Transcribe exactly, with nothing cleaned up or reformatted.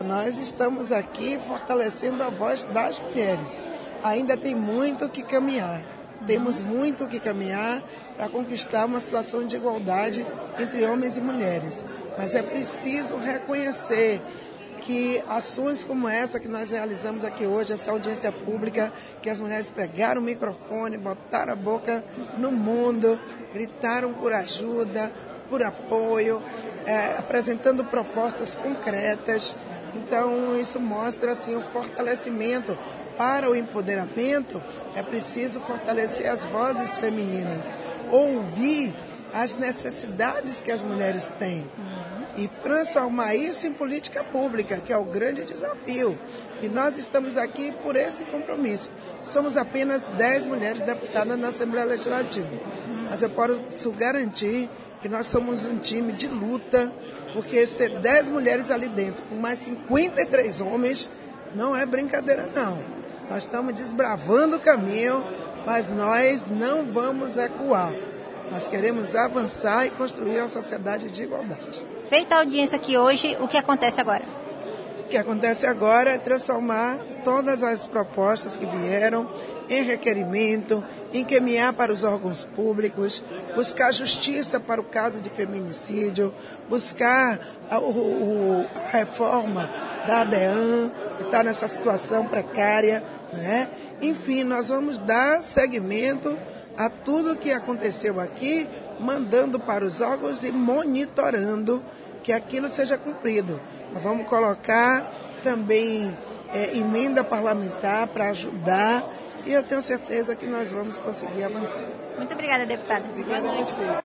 Nós estamos aqui fortalecendo a voz das mulheres. Ainda tem muito que caminhar. Temos muito que caminhar para conquistar uma situação de igualdade entre homens e mulheres. Mas é preciso reconhecer que ações como essa que nós realizamos aqui hoje, essa audiência pública, que as mulheres pregaram o microfone, botaram a boca no mundo, gritaram por ajuda, por apoio, é, apresentando propostas concretas. Então, isso mostra assim, o fortalecimento. Para o empoderamento, é preciso fortalecer as vozes femininas, ouvir as necessidades que as mulheres têm e transformar isso em política pública, que é o grande desafio. E nós estamos aqui por esse compromisso. Somos apenas dez mulheres deputadas na Assembleia Legislativa, mas eu posso garantir que nós somos um time de luta, porque ser dez mulheres ali dentro, com mais cinquenta e três homens, não é brincadeira não. Nós estamos desbravando o caminho, mas nós não vamos recuar. Nós queremos avançar e construir uma sociedade de igualdade. Feita a audiência aqui hoje, o que acontece agora? O que acontece agora é transformar todas as propostas que vieram em requerimento, encaminhar para os órgãos públicos, buscar justiça para o caso de feminicídio, buscar a, o, a reforma da ADEAN, que está nessa situação precária, né? Enfim, nós vamos dar seguimento a tudo que aconteceu aqui, mandando para os órgãos e monitorando que aquilo seja cumprido. Nós vamos colocar também é, emenda parlamentar para ajudar e eu tenho certeza que nós vamos conseguir avançar. Muito obrigada, deputada. Obrigada a você.